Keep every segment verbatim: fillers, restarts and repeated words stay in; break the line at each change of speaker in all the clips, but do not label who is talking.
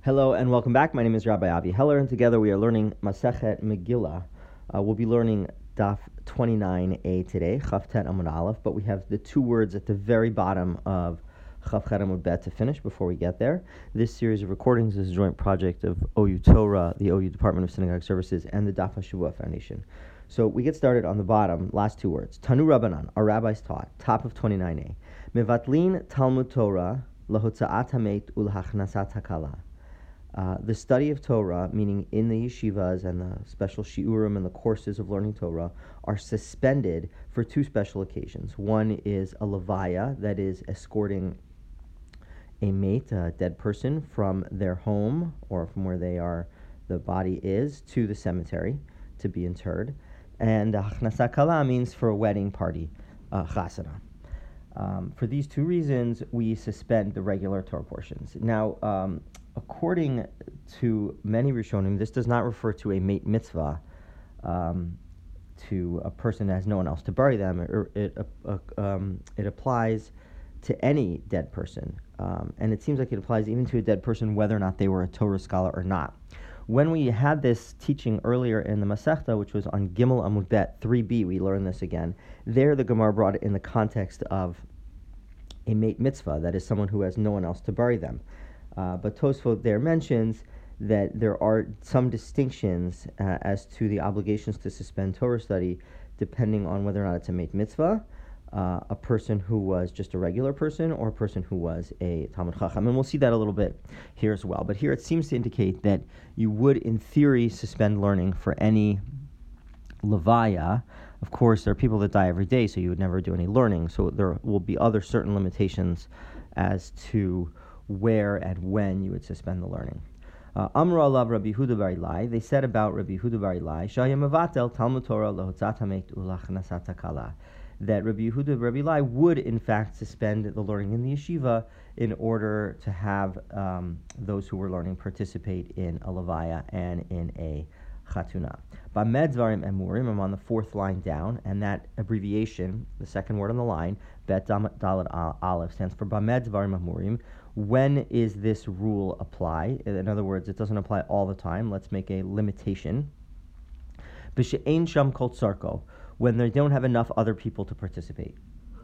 Hello and welcome back. My name is Rabbi Avi Heller, and together we are learning Masechet Megillah. Uh, we'll be learning Daf twenty-nine a today, Chavtet Amud Aleph, but we have the two words at the very bottom of Chavchet Amud Bet to finish before we get there. This series of recordings is a joint project of O U Torah, the O U Department of Synagogue Services, and the Daf HaShavua Foundation. So we get started on the bottom, last two words. Tanu Rabbanan, our rabbis taught, top of twenty-nine a. Mevatlin Talmud Torah lahotzaat hamet ulhachnasat hakala. Uh, the study of Torah, meaning in the yeshivas and the special shiurim and the courses of learning Torah, are suspended for two special occasions. One is a levaya, that is escorting a mate, a dead person, from their home or from where they are, the body is, to the cemetery to be interred. And hachnasa kala means for a wedding party, uh, chasana. Um, for these two reasons, we suspend the regular Torah portions. Now, um, according to many Rishonim, this does not refer to a mate mitzvah, um, to a person that has no one else to bury them. It, it, uh, um, it applies to any dead person. Um, and it seems like it applies even to a dead person whether or not they were a Torah scholar or not. When we had this teaching earlier in the Masechta, which was on Gimel Amud Bet three b, we learned this again. There the Gemara brought it in the context of a mate mitzvah, that is someone who has no one else to bury them. Uh, but Tosfot there mentions that there are some distinctions uh, as to the obligations to suspend Torah study depending on whether or not it's a mate mitzvah, uh, a person who was just a regular person, or a person who was a Talmud Chacham. And we'll see that a little bit here as well. But here it seems to indicate that you would, in theory, suspend learning for any levaya. Of course, there are people that die every day, so you would never do any learning. So there will be other certain limitations as to where and when you would suspend the learning. Amra alav Rabbi Yehuda bar Ilai. They said about Rabbi Yehuda bar Ilai, Shaya mevatel Talmud Torah lahotzat hamet ulachnasat hakala, that Rabbi Yehuda bar Ilai would in fact suspend the learning in the yeshiva in order to have um, those who were learning participate in a levaya and in a chatuna. Bamed Dvarim Emurim, I'm on the fourth line down, and that abbreviation, the second word on the line, Bet Dalet Aleph, stands for Bamed Dvarim Emurim. When is this rule apply? In other words, it doesn't apply all the time. Let's make a limitation. B'she'ein sham kol tzarko, when they don't have enough other people to participate.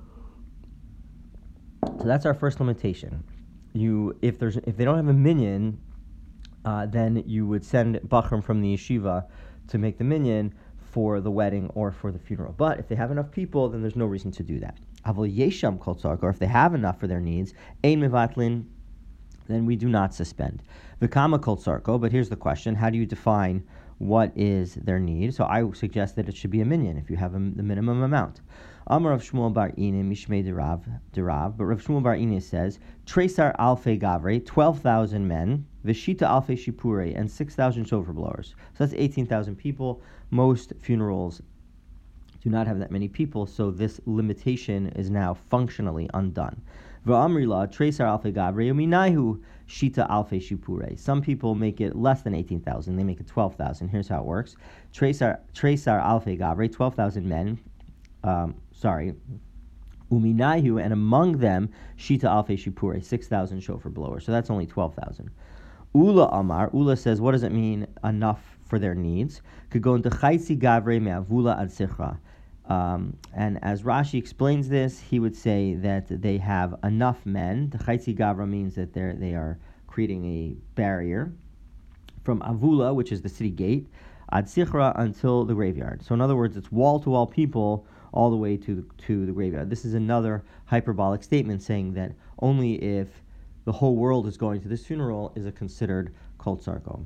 So that's our first limitation. You, if there's, if they don't have a minyan, uh, then you would send bachrim from the yeshiva to make the minyan for the wedding or for the funeral. But if they have enough people, then there's no reason to do that. Avol yesham kol tzarko, or if they have enough for their needs, ein mevatlin, then we do not suspend. V'kama kol tzarko, but here's the question: how do you define what is their need? So I suggest that it should be a minyan if you have a, the minimum amount. Amar Rav Shmuel bar Ina mishmei derav derav, but Rav Shmuel bar Ina says tresar alfei gavre, twelve thousand men, v'shita alfei shipure, and six thousand shofar blowers. So that's eighteen thousand people. Most funerals do not have that many people, so this limitation is now functionally undone. V'amrila tresar alfei gavre uminahu shita alfei shipure. Some people make it less than eighteen thousand; they make it twelve thousand. Here's how it works: tresar tresar alfei gavre, twelve thousand men. Um, sorry, uminahu, and among them shita alfei shipure, six thousand shofar blowers. So that's only twelve thousand. Ula Amar, Ula says, what does it mean enough for their needs? Could go into chaitzi gavre me'avula ad sichra. Um, and as Rashi explains this, he would say that they have enough men. The chaitzi gavra means that they they are creating a barrier from avula, which is the city gate, ad sichra, until the graveyard. So in other words, it's wall-to-wall people all the way to the, to the graveyard. This is another hyperbolic statement saying that only if the whole world is going to this funeral is it considered kol tzarko.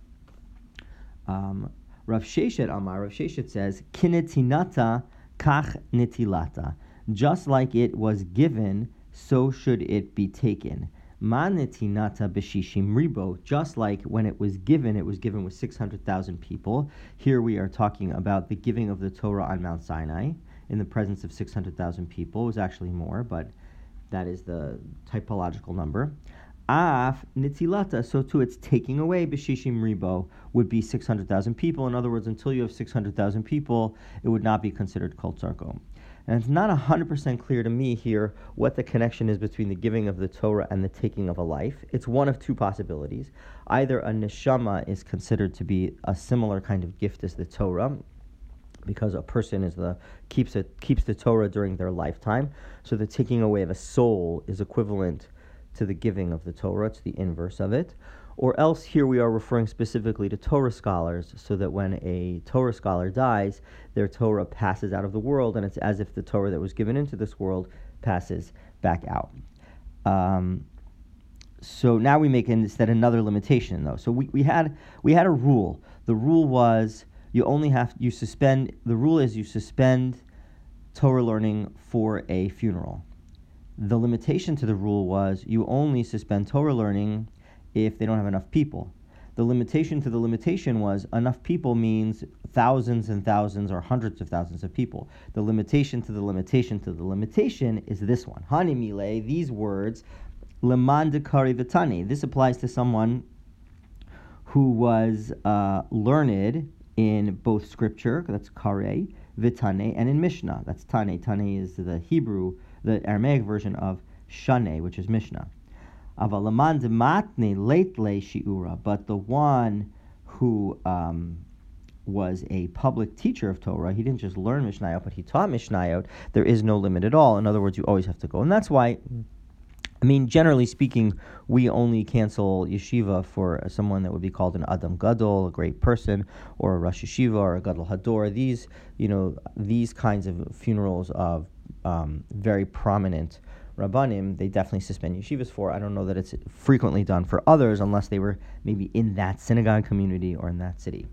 Um, Rav Sheshet Amar, Rav Sheshet says, Kinetinata kach netilata. Just like it was given, so should it be taken. Ma netinata b'shishim ribo. Just like when it was given, it was given with six hundred thousand people. Here we are talking about the giving of the Torah on Mount Sinai in the presence of six hundred thousand people. It was actually more, but that is the typological number. Af nitilata, so too its taking away, b'shishim ribo, would be six hundred thousand people. In other words, until you have six hundred thousand people, it would not be considered kol tzarko. And it's not one hundred percent clear to me here what the connection is between the giving of the Torah and the taking of a life. It's one of two possibilities. Either a neshama is considered to be a similar kind of gift as the Torah, because a person is the keeps it keeps the Torah during their lifetime. So the taking away of a soul is equivalent to the giving of the Torah. It's the inverse of it. Or else here we are referring specifically to Torah scholars, so that when a Torah scholar dies, their Torah passes out of the world, and it's as if the Torah that was given into this world passes back out. Um, so now we make instead another limitation, though. So we, we had we had a rule. The rule was you only have you suspend. The rule is you suspend Torah learning for a funeral. The limitation to the rule was you only suspend Torah learning if they don't have enough people. The limitation to the limitation was enough people means thousands and thousands or hundreds of thousands of people. The limitation to the limitation to the limitation is this one. Hani mile, these words, leman dekari v'tani. This applies to someone who was uh, learned in both scripture, that's kare, v'tane, and in Mishnah, that's tane. Tane is the Hebrew, the Aramaic version of shane, which is Mishnah. But the one who um, was a public teacher of Torah, he didn't just learn Mishnayot, but he taught Mishnayot, there is no limit at all. In other words, you always have to go. And that's why, I mean, generally speaking, we only cancel yeshiva for someone that would be called an Adam Gadol, a great person, or a Rosh Yeshiva, or a Gadol Hador. These, you know, these kinds of funerals of um, very prominent Rabbanim, they definitely suspend yeshivas for. I don't know that it's frequently done for others unless they were maybe in that synagogue community or in that city.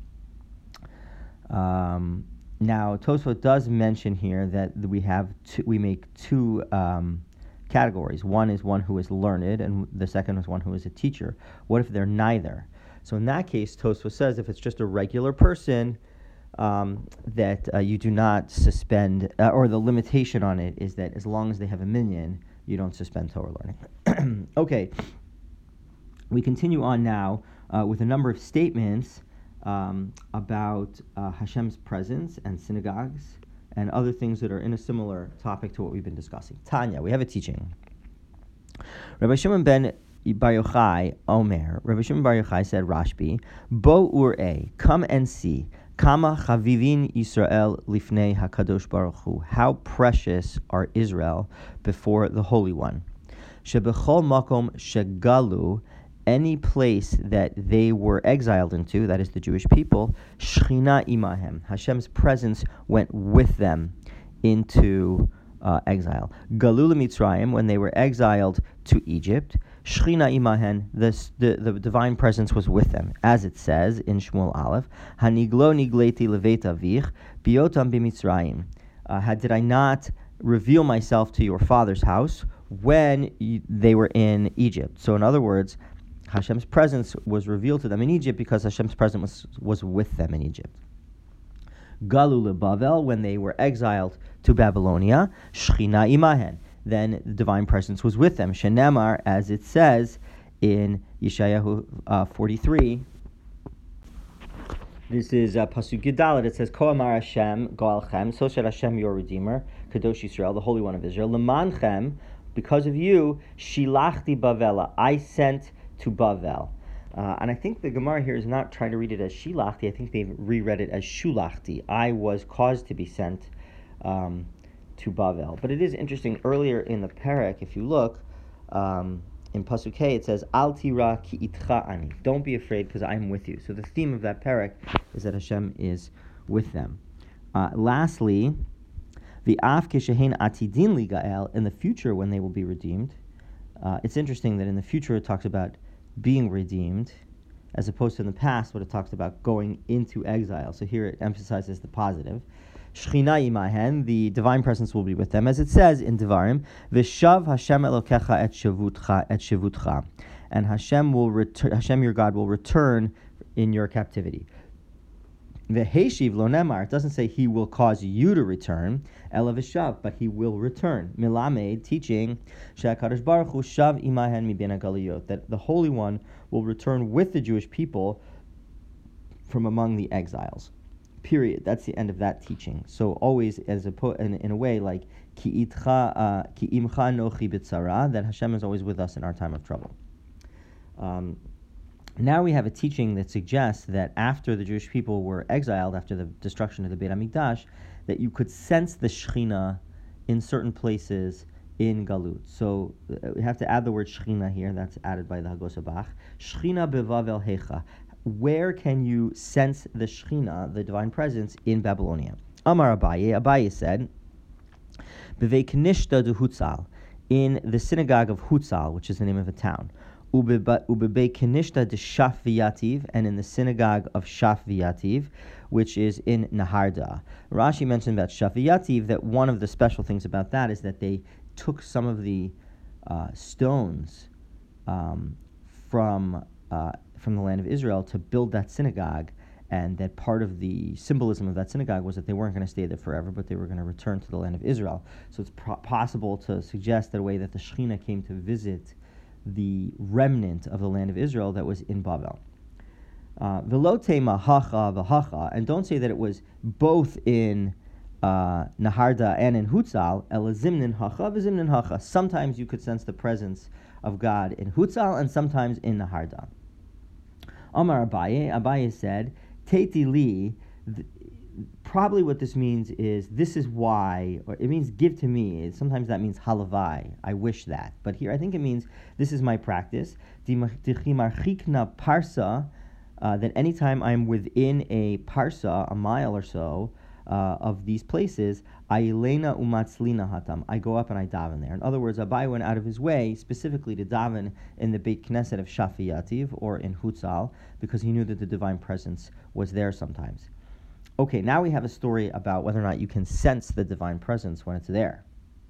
Um, now, Tosfot does mention here that we have two, we make two um, categories. One is one who is learned, and the second is one who is a teacher. What if they're neither? So in that case, Tosfot says if it's just a regular person, Um, that uh, you do not suspend, uh, or the limitation on it is that as long as they have a minyan, you don't suspend Torah learning. Okay, we continue on now uh, with a number of statements um, about uh, Hashem's presence and synagogues and other things that are in a similar topic to what we've been discussing. Tanya, we have a teaching. Rabbi Shimon ben Bar Yochai Omer, Rabbi Shimon Bar Yochai said, Rashbi, Bo ur'e, come and see, Kama chavivin Yisrael lifnei Hakadosh Baruch Hu. How precious are Israel before the Holy One. Shebechol makom shegalu, any place that they were exiled into, that is the Jewish people, Shechina imahem, Hashem's presence went with them into uh, exile. Galu Mitzrayim, when they were exiled to Egypt, Shechina imahen, the, the, the divine presence was with them, as it says in Shmuel Aleph, Haniglo nigleti levet avich, biotam b'Mitzrayim. Uh, did I not reveal myself to your father's house when y- they were in Egypt? So in other words, Hashem's presence was revealed to them in Egypt because Hashem's presence was, was with them in Egypt. Galu leBavel, when they were exiled to Babylonia, Shechina imahen, then the divine presence was with them. Shenemar, as it says in Yeshayahu uh, forty-three. This is uh, Pasuk Gedalit. It says, Ko amar Hashem, Goalchem, so said Hashem, your Redeemer, Kadosh Yisrael, the Holy One of Israel, Lemanchem, because of you, Shilachti Bavela, I sent to Bavel. Uh, and I think the Gemara here is not trying to read it as Shilachti. I think they've reread it as Shulachti. I was caused to be sent um, to Bavel. But it is interesting, earlier in the Perek, if you look, um, in Pasuk Hey, it says, Al tira ki itcha ani. Don't be afraid because I'm with you. So the theme of that Perek is that Hashem is with them. Uh, lastly, the Af Kishehen Atidin Ligael, in the future when they will be redeemed. Uh, it's interesting that in the future it talks about being redeemed, as opposed to in the past when it talks about going into exile. So here it emphasizes the positive. Shechina imahen, the divine presence will be with them, as it says in Devarim, V'shav Hashem Elokecha et shavutcha et shavutcha, and Hashem will return. Hashem your God will return in your captivity. V'heshiv lo nemar, it doesn't say He will cause you to return, Ela v'shav, but He will return. Milamed, teaching, She'akadosh Baruch Hu shav imahen mibin hagaliyot, that the Holy One will return with the Jewish people from among the exiles. Period. That's the end of that teaching. So always, as a po- in, in a way, like ki itcha uh, ki imcha nochi b'tzara, that Hashem is always with us in our time of trouble. Um, now we have a teaching that suggests that after the Jewish people were exiled, after the destruction of the Beit HaMikdash, that you could sense the Shechina in certain places in Galut. So uh, we have to add the word Shechina here. That's added by the Hagos Bach. Shechina bevavel hecha. Where can you sense the Shechina, the divine presence, in Babylonia? Amar Abaye, Abaye said, Bevei Knishta de Hutzal, in the synagogue of Hutzal, which is the name of a town. Ubebei Knishta de Shaf V'Yativ, and in the synagogue of Shaf V'Yativ, which is in Naharda. Rashi mentioned about Shaf V'Yativ that one of the special things about that is that they took some of the uh, stones um, from uh, from the land of Israel to build that synagogue, and that part of the symbolism of that synagogue was that they weren't going to stay there forever, but they were going to return to the land of Israel. So it's pro- possible to suggest that a way that the Shekhinah came to visit the remnant of the land of Israel that was in Babel. Velotema hacha v'hacha, and don't say that it was both in uh, Naharda and in Hutzal. Elazimnin hacha v'zimnin hacha. Sometimes you could sense the presence of God in Hutzal, and sometimes in Naharda. Amar Abaye, Abaye said, Teiti li, th- probably what this means is, this is why, or it means give to me. Sometimes that means halavai, I wish that. But here I think it means, this is my practice. Dichimarchikna parsa, uh, that anytime I'm within a parsa, a mile or so, uh, of these places, Ailena umatzlina hatam, I go up and I daven there. In other words, Abai went out of his way specifically to daven in the Beit Knesset of Shaf V'Yativ, or in Hutzal, because he knew that the divine presence was there sometimes. Okay, now we have a story about whether or not you can sense the divine presence when it's there.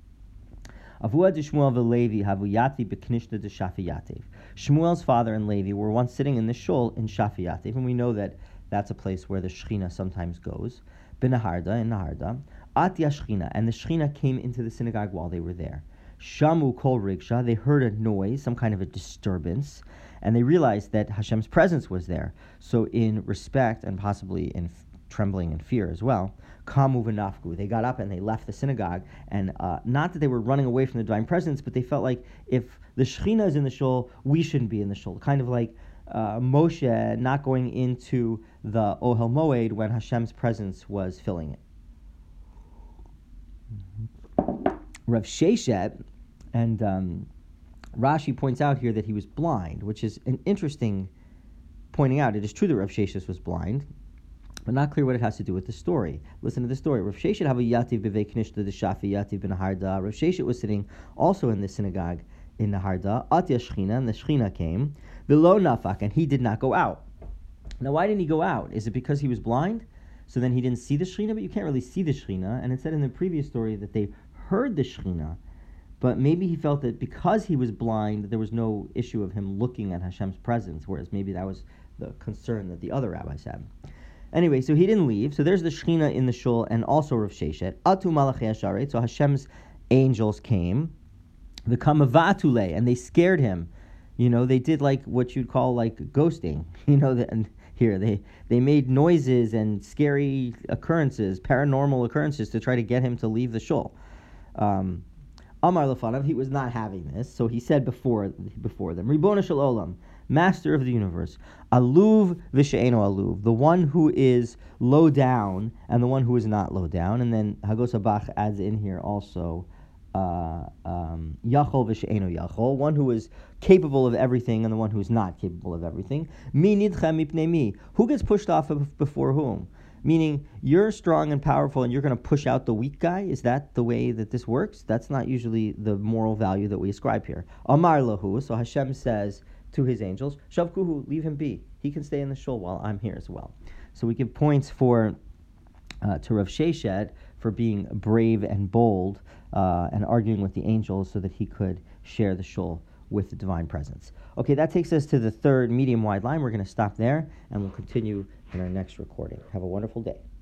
Shmuel's father and Levi were once sitting in the shul in Shaf V'Yativ, and we know that that's a place where the Shechina sometimes goes. B'Naharda, in Naharda, Atya Shechina, and the Shechina came into the synagogue while they were there. Shamu kol rigsha, they heard a noise, some kind of a disturbance, and they realized that Hashem's presence was there. So in respect, and possibly in f- trembling and fear as well, kamu v'nafku, they got up and they left the synagogue, and uh, not that they were running away from the divine presence, but they felt like if the Shechina is in the shul, we shouldn't be in the shul. Kind of like Uh, Moshe not going into the Ohel Moed when Hashem's presence was filling it. Mm-hmm. Rav Sheshet, and um, Rashi points out here that he was blind, which is an interesting pointing out. It is true that Rav Sheshet was blind, but not clear what it has to do with the story. Listen to the story. Rav Sheshet have a yativ b'vei knishta the shafi yativ ben harda. Rav Sheshet was sitting also in the synagogue in Naharda. Atya Shechina, and the Shechina came. Below nafak, and he did not go out. Now, why didn't he go out? Is it because he was blind? So then he didn't see the Shechina, but you can't really see the Shechina. And it said in the previous story that they heard the Shechina, but maybe he felt that because he was blind, there was no issue of him looking at Hashem's presence, whereas maybe that was the concern that the other rabbis had. Anyway, so he didn't leave. So there's the Shechina in the shul, and also Rav Sheshet. Atu malachei hasharet, so Hashem's angels came, the kamavatule, and they scared him. You know, they did like what you'd call like ghosting. You know, the, and here they they made noises and scary occurrences, paranormal occurrences, to try to get him to leave the shul. Um, Amar Lefanav, he was not having this, so he said before before them, Ribona Shel Olam, Master of the universe, Aluv v'she'eno aluv, the one who is low down and the one who is not low down. And then Hagos Bach adds in here also, Uh, um, Yachol v'she'eno Yachol, one who is capable of everything and the one who is not capable of everything. Mi nidchem mipnei mi, who gets pushed off of before whom? Meaning, you're strong and powerful and you're going to push out the weak guy? Is that the way that this works? That's not usually the moral value that we ascribe here. Amar lahu, so Hashem says to his angels, Shavkuhu, leave him be. He can stay in the shul while I'm here as well. So we give points for uh, to Rav Sheshet for being brave and bold, Uh, and arguing with the angels so that he could share the shul with the divine presence. Okay, that takes us to the third medium-wide line. We're going to stop there, and we'll continue in our next recording. Have a wonderful day.